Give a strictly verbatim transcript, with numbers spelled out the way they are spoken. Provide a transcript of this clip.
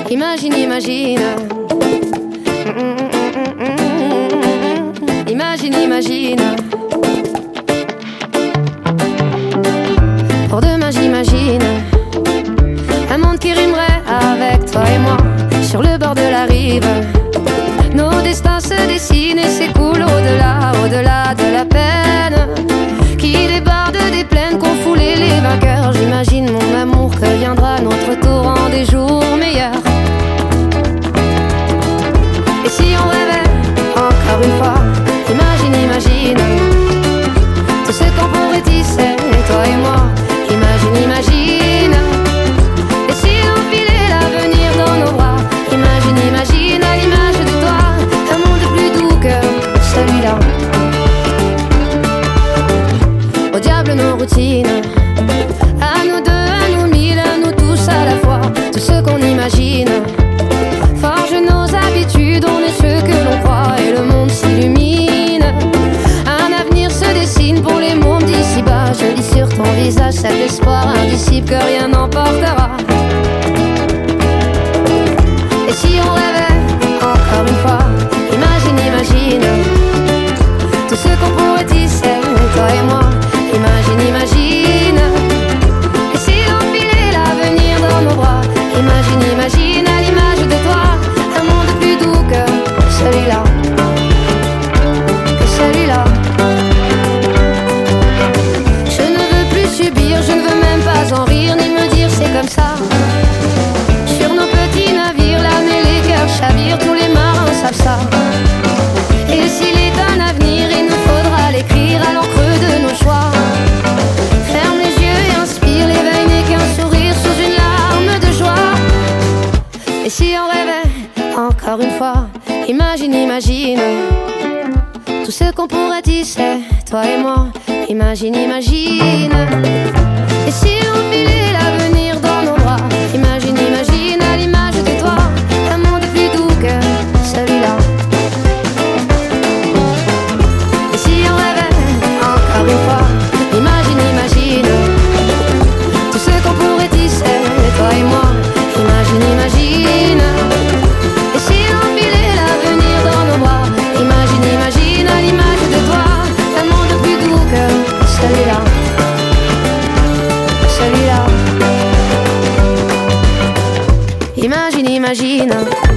Imagine, imagine. Imagine, imagine. Pour demain j'imagine un monde qui rimerait avec toi et moi sur le bord de la rive. Nos destins se dessinent et s'écoulent au-delà, au-delà de la peine qui déborde des plaines qu'ont foulé les vainqueurs. J'imagine mon amour que viendra notre tour en des jours meilleurs. Et si on rêvait encore une fois, imagine, imagine tout ce qu'on pourrait tisser, toi et moi. Imagine, imagine. Et si on filait l'avenir dans nos bras, imagine, imagine à l'image de toi un monde plus doux que celui-là. Au diable nos routines, à nous deux, à nous mille, à nous tous à la fois. Tout ce qu'on imagine forge nos habitudes, on est ce que l'on croit et le monde s'illumine. Un avenir se dessine pour les mômes d'ici-bas. Je lis sur ton visage cet espoir indicible que rien n'emportera. Et si on rêvait encore une fois, imagine, imagine tout ce qu'on pourrait tisser, toi et moi. Imagine, imagine. Et si on filait l'avenir dans nos bras, imagine, imagine à l'image de toi un monde plus doux que celui-là, que celui-là. Je ne veux plus subir, je ne veux même pas en rire ni me dire c'est comme ça. Sur nos petits navires, l'âme et les cœurs chavirent, tous les marins savent ça. Et s'il est un avenir, il nous faudra l'écrire à l'encre de nos choix. Ferme les yeux et inspire, l'éveil n'est qu'un sourire sous une larme de joie. Et si on rêvait encore une fois, imagine, imagine tout ce qu'on pourrait tisser, toi et moi. Imagine, imagine. Et si on filait l'avenir dans nos bras, imagine, imagine à l'image de toi un monde plus doux que celui-là. Et si on rêvait encore une fois, imagine, imagine tout ce qu'on pourrait tisser, toi et moi. Imagine, imagine. Et si on filait l'avenir dans nos bras, imagine, imagine à l'image de toi un monde plus doux que celui-là, celui-là. Imagine, imagine.